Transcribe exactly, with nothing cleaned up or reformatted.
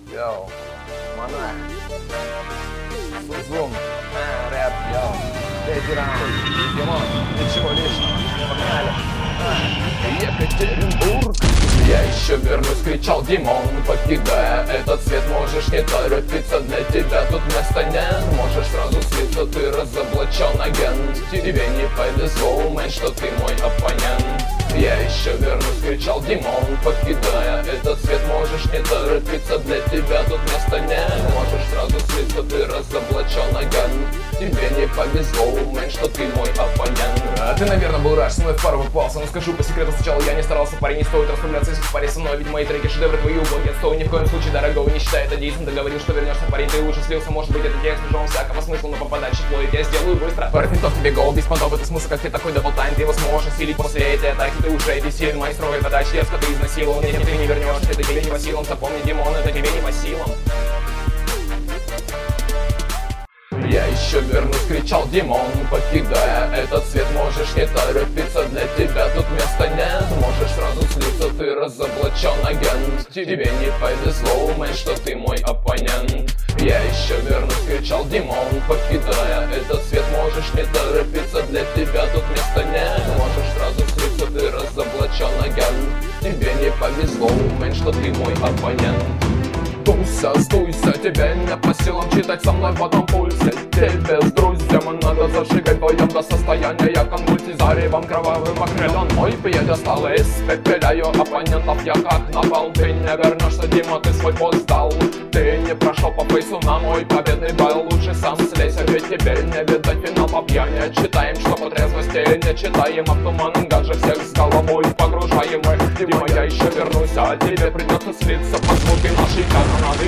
Йоу, монах, Сузун, а, рэп, йоу, третий раунд, Димон, ничего лишнего, погнали. Екатеринбург. Я еще вернусь, кричал Димон, покидая этот свет. Можешь не торопиться, для тебя тут места нет. Можешь сразу слиться, ты разоблачен агент. Тебе не повезло, мэн, что ты мой оппонент. Я еще вернусь, кричал Димон, покидая этот свет. Можешь не торопиться, для тебя тут места нет. Можешь сразу слиться, ты разоблачен агент. Тебе не повезло, мэн, что ты мой оппонент. А ты, наверное, был рад, со мной в пару попался. Но скажу по секрету, сначала я не старался. Парень, не стоит расслабляться, если в паре со мной. Ведь мои треки шедевры, твои угодно отстой. Ни в коем случае дорогого не считай это действием. Ты говорил, что вернешься, парень, ты лучше слился. Может быть, это текст лишён всякого смысла, но попадать число я сделаю быстро. Пару винтов тебе гол, без понтов, это смысл, как ты такой даблтайм. Ты его сможешь осилить после этой атаки. Ты уже бессилен, майстровой подачи, дерзко ты изнасиловал. Нет, ты не вернешься, это тебе не по силам. Запомни, Димон, это тебе не по силам. Я еще вернусь, кричал Димон, покидая этот свет. Можешь не торопиться, для тебя тут места нет. Можешь сразу слиться, ты разоблачен агент. Тебе не повезло, мэн, что ты мой оппонент. Я еще вернусь, кричал Димон, покидая этот свет. Можешь не торопиться, для тебя тут места нет. Можешь сразу слиться, ты разоблачен агент. Тебе не повезло, мэн, что ты мой оппонент. Дуйся, сдуйся, тебе не по силам читать со мной в одном пульсе. Тебе с друзьями надо зажигать вдвоем до состояния конвульсий. Заревом кровавым окрылен мой пьедестал. Испепеляю оппонентов я как напал. Ты не вернешься, Дима, ты свой пост дал. Ты не прошел по фейсу на мой победный бал. Лучше сам слейся, ведь тебе не видать финал по пьяни. Читаем, что по трезвости не читаем, а в туманном гадже всех с головой погружаем мы. Дима, я еще вернусь, а тебе придется слиться под звуки нашей канонады.